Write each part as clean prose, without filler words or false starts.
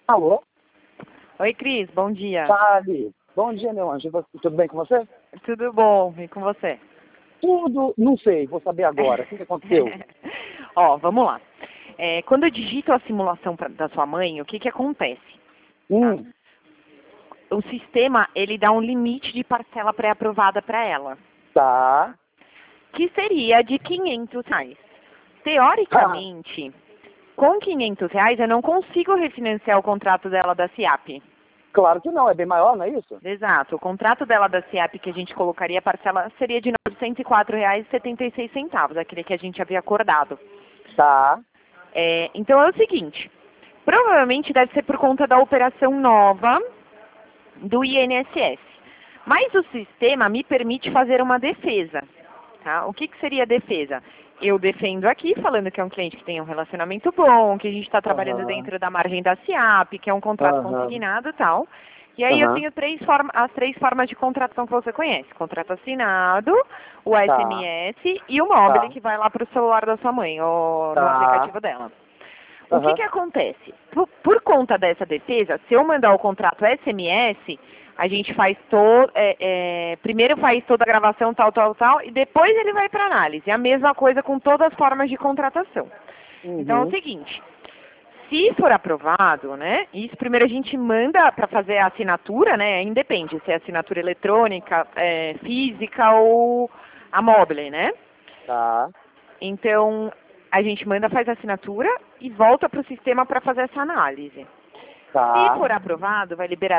Alô? Oi, Cris, bom dia. Fale. Bom dia, meu anjo. Tudo bem com você? Tudo bom, e com você? Tudo, não sei, vou saber agora. O que aconteceu? Ó, vamos lá. Quando eu digito a simulação da sua mãe, o que acontece? Tá? Hum, O sistema, ele dá um limite de parcela pré-aprovada para ela, tá. que seria de R$ 500. Teoricamente, com R$ 500 eu não consigo refinanciar o contrato dela da CIAP. Claro que não, é bem maior, não é isso? Exato. O contrato dela da CIAP que a gente colocaria a parcela seria de R$ 904,76, aquele que a gente havia acordado. Tá. Então é o seguinte, provavelmente deve ser por conta da operação nova do INSS. Mas o sistema me permite fazer uma defesa. Tá? O que seria a defesa? Eu defendo aqui, falando que é um cliente que tem um relacionamento bom, que a gente está trabalhando Aham. dentro da margem da CIAP, que é um contrato Aham. consignado e tal. E aí eu Aham. tenho as três formas de contratação que você conhece. Contrato assinado, o Tá. SMS e o mobile Tá. que vai lá para o celular da sua mãe, ou no Tá. aplicativo dela. O que Aham. acontece? Por conta dessa defesa, se eu mandar o contrato SMS, a gente faz primeiro faz toda a gravação, tal, e depois ele vai para análise. A mesma coisa com todas as formas de contratação. Então é o Uhum. seguinte, se for aprovado, né, isso primeiro a gente manda para fazer a assinatura, né, independe se é assinatura eletrônica, física ou a mobile, né? Tá. Então, a gente manda, faz a assinatura e volta para o sistema para fazer essa análise. Se Tá. for aprovado, vai liberar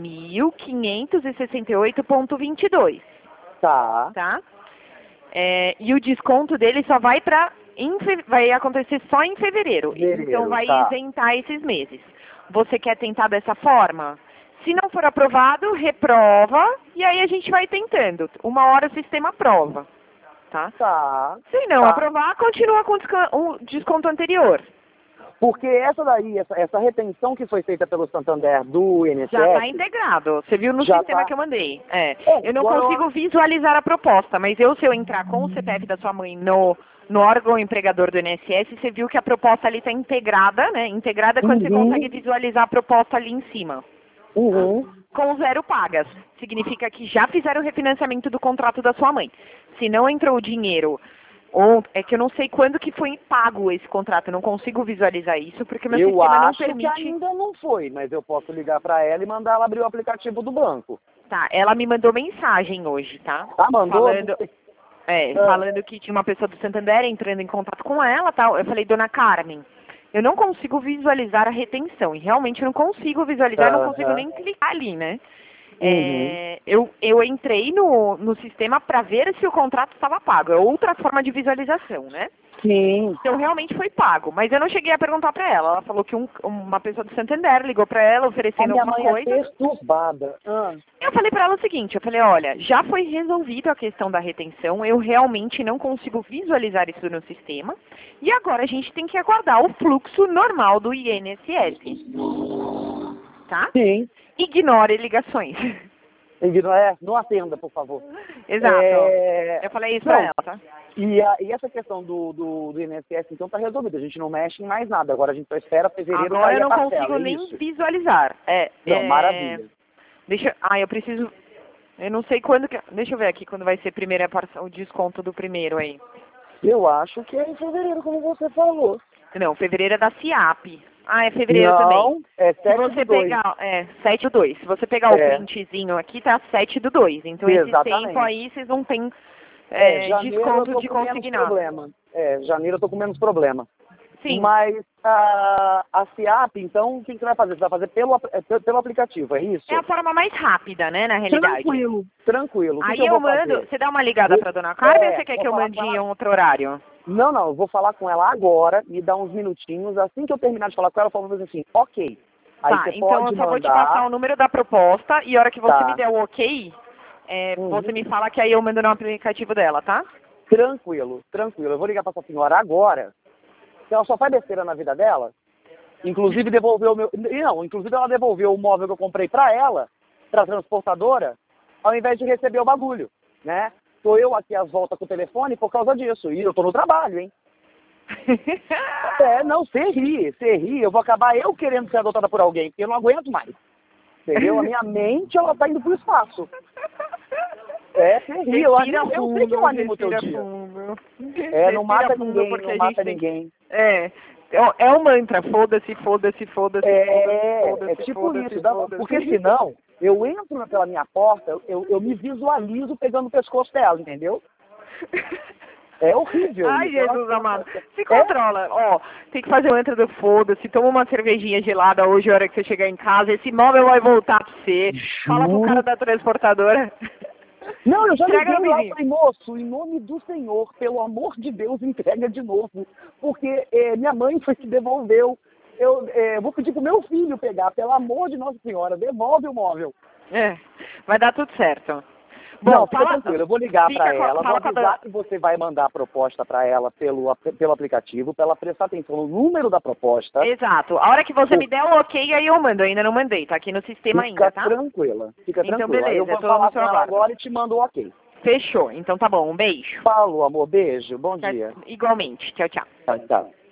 2.568,22, Tá. tá? E o desconto dele só vai vai acontecer só em fevereiro. Então, Fevereiro. vai Tá. isentar esses meses. Você quer tentar dessa forma? Se não for aprovado, reprova e aí a gente vai tentando. Uma hora o sistema aprova, tá? Tá. Se não Tá. aprovar, continua com o desconto anterior. Porque essa daí, essa retenção que foi feita pelo Santander do Já está INSS, integrado. Você viu no já sistema tá. que eu mandei. Eu não Agora, consigo visualizar a proposta, mas se eu entrar com o CPF da sua mãe no órgão empregador do INSS, você viu que a proposta ali está integrada, né? Integrada é quando você consegue uhum, visualizar a proposta ali em cima. Tá? uhum. Com zero pagas. Significa que já fizeram o refinanciamento do contrato da sua mãe. Se não entrou o dinheiro, ou é que eu não sei quando que foi pago esse contrato, eu não consigo visualizar isso, porque meu Eu sistema não acho que permite. ainda não foi, mas eu posso ligar para ela e mandar ela abrir o aplicativo do banco. Tá, ela me mandou mensagem hoje, tá? Ah, mandou? Ah, Falando que tinha uma pessoa do Santander entrando em contato com ela, tal. Eu falei, dona Carmen, eu não consigo visualizar a retenção, e realmente eu não consigo visualizar, eu não consigo aham, nem clicar ali, né? uhum. Eu entrei no sistema para ver se o contrato estava pago. É outra forma de visualização, né? Sim. Então realmente foi pago, mas eu não cheguei a perguntar para ela. Ela falou que uma pessoa do Santander ligou para ela A oferecendo minha alguma mãe é coisa. perturbada. Ah, Eu falei para ela o seguinte, eu falei, olha, já foi resolvido a questão da retenção, eu realmente não consigo visualizar isso no sistema, e agora a gente tem que aguardar o fluxo normal do INSS, tá? sim. Ignore ligações. Não atenda, por favor. Exato. É, Eu falei isso para não, ela, tá? e essa questão do INSS, então, tá resolvida. A gente não mexe em mais nada. Agora a gente só espera fevereiro Agora eu cair a não parcela, consigo é nem isso? visualizar. Não, maravilha. Eu preciso, eu não sei quando deixa eu ver aqui quando vai ser o desconto do primeiro aí. Eu acho que é em fevereiro, como você falou. Não, fevereiro é da CIAP. É fevereiro também. Não, é Se 7 do você 2. pegar, 7/2. Se você pegar o É, printzinho aqui, tá 7/2. Então, esse tempo exatamente. aí, vocês não têm Janeiro eu desconto tô de com menos consignado. problema. Janeiro eu tô com menos problema. Sim. Mas a CIAP, então, o que você vai fazer? Você vai fazer pelo aplicativo, é É a isso? forma mais rápida, né, na realidade. Tranquilo, tranquilo. O que Aí eu eu vou mando, fazer? você dá uma ligada pra dona Carmen ou você quer Vou que eu falar mande com em ela. outro horário? Não, não, eu vou falar com ela agora, me dá uns minutinhos. Assim que eu terminar de falar com ela, eu falo pra você assim, ok. Aí Tá, você então eu pode só vou te passar mandar, o número da proposta e a hora que você me tá? der o ok, você Uhum. me fala que aí eu mando no aplicativo dela, tá? Tranquilo, tranquilo. Eu vou ligar pra essa senhora agora, que ela só faz besteira na vida dela. Inclusive devolveu o meu. Não, inclusive ela devolveu o móvel que eu comprei pra ela, pra transportadora, ao invés de receber o bagulho, né? Tô eu aqui às voltas com o telefone por causa disso. E eu tô no trabalho, hein? Não, você ri, eu vou acabar eu querendo ser adotada por alguém, porque eu não aguento mais. Entendeu? A minha mente, ela tá indo pro espaço. Você ri, eu sei que eu animo o teu dia. Não mata ninguém, não mata ninguém. É um mantra, foda-se, foda-se, foda-se, É tipo isso, porque senão, eu entro pela minha porta, eu me visualizo pegando o pescoço dela, entendeu? É horrível. Ai, Jesus amado. Se controla. Ó, tem que fazer o entra do foda-se, toma uma cervejinha gelada hoje, a hora que você chegar em casa, esse móvel vai voltar pra você. Fala pro cara da transportadora. Não, eu já liguei lá, falei, moço, em nome do Senhor, pelo amor de Deus, entrega de novo. Porque minha mãe foi que devolveu. Eu vou pedir pro meu filho pegar, pelo amor de Nossa Senhora, devolve o móvel. Vai dar tudo certo. Bom, não, fica tranquilo, eu vou ligar para ela, vou avisar que você vai mandar a proposta para ela pelo aplicativo, para ela prestar atenção no número da proposta. Exato. A hora que você me der o ok, aí eu mando. Eu ainda não mandei, tá aqui no sistema ainda, tá? Fica tranquila. Então, beleza. Eu vou falar com ela agora e te mando o ok. Fechou. Então tá bom, um beijo. Falou, amor, beijo, bom dia. Igualmente. Tchau, tchau. Tchau, tchau.